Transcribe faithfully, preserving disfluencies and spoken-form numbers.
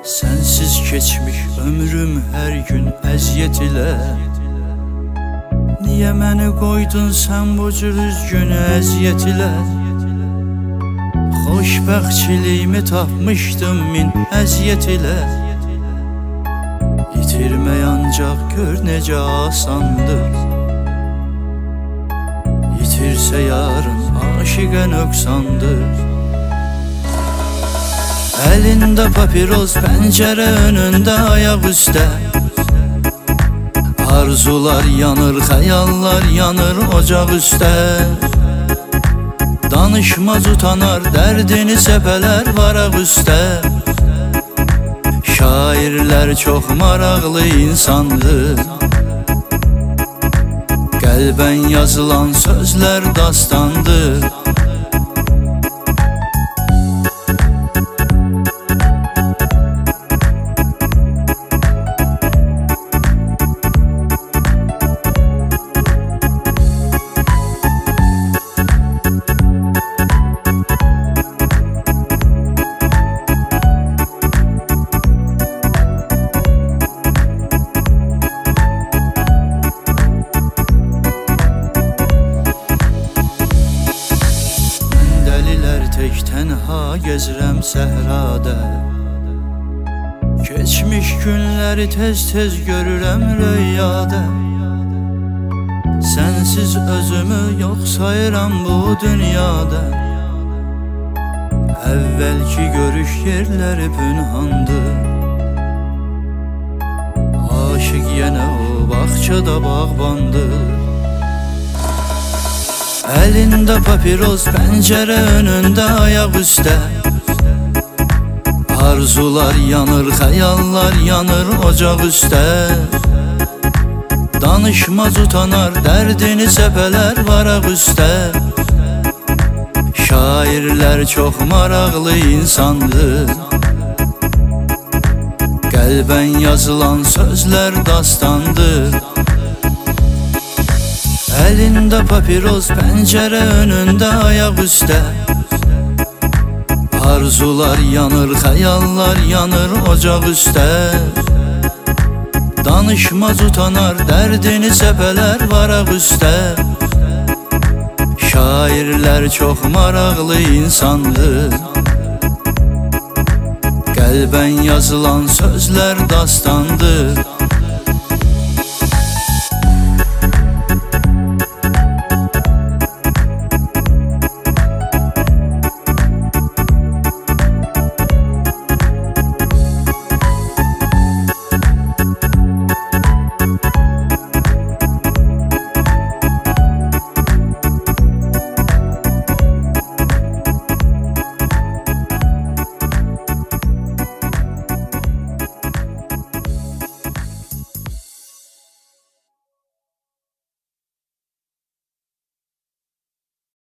Sensiz geçmiş ömrüm her gün əziyyət ilə. Niyə məni qoydun sən bu cür üzgün əziyyət ilə? Xoşbəxtçiliyimi tapmışdım min əziyyət ilə. İtirmək ancaq gör necə asandır. İtirsə yarın aşiqə nöqsandır. Əlində papiros, pəncərə önündə ayaq üstə. Arzular yanır, xəyallar yanır ocaq üstə. Danışmaz utanar, dərdini səpələr varaq üstə. Şairlər çox maraqlı insandır. Qəlbən yazılan sözlər dastandır. Tək tənha gezirəm səhrada. Keçmiş günləri tez-tez görürəm rüyada. Sənsiz özümü yox sayıram bu dünyada. Əvvəlki görüş yerləri pünhandır. Aşıq yenə o bağçada bağbandır. Əlində papiros, pəncərə önündə ayaq üstə. Arzular yanır, xəyallar yanır ocaq üstə. Danışmaz utanar, dərdini səpələr varaq üstə. Şairlər çox maraqlı insandır. Qəlbən yazılan sözlər dastandır. Əlində papiros, pəncərə önündə ayaq üstə. Arzular yanır, xəyallar yanır ocaq üstə. Danışmaz utanar, dərdini səpələr varaq üstə. Şairlər çox maraqlı insandır. Qəlbən yazılan sözlər dastandır.